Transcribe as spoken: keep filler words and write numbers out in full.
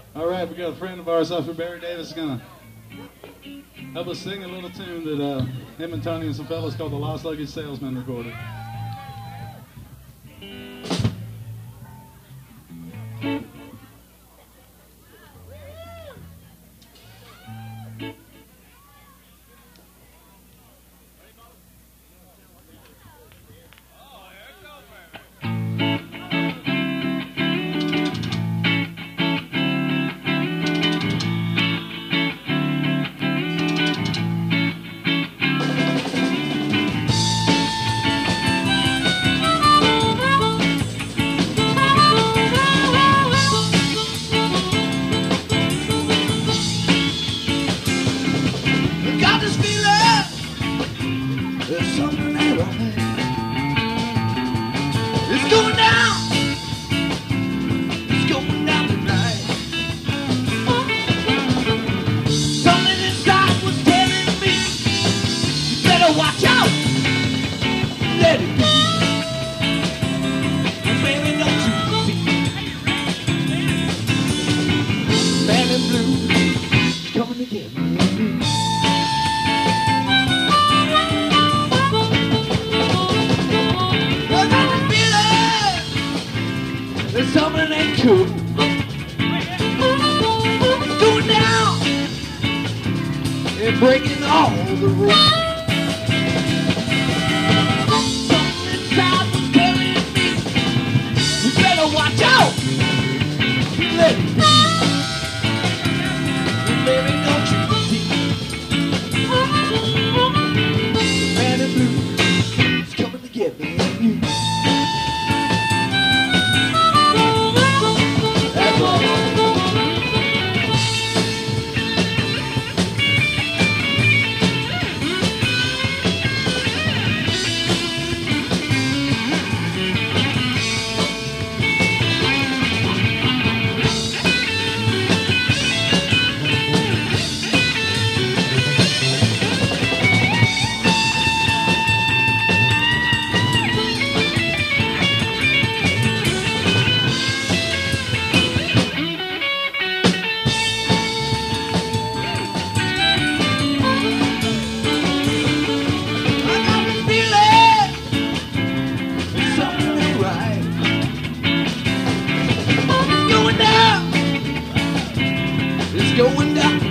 All right, we got a friend of ours up here, Barry Davis, is gonna help us sing a little tune that uh, him and Tony and some fellas called the Lost Luggage Salesman recorded. Something ain't cool. Going down and breaking all the rules. Something inside was telling me you better watch out. Let it be. Baby, don't you see? The man in blue is coming to get me. Going down.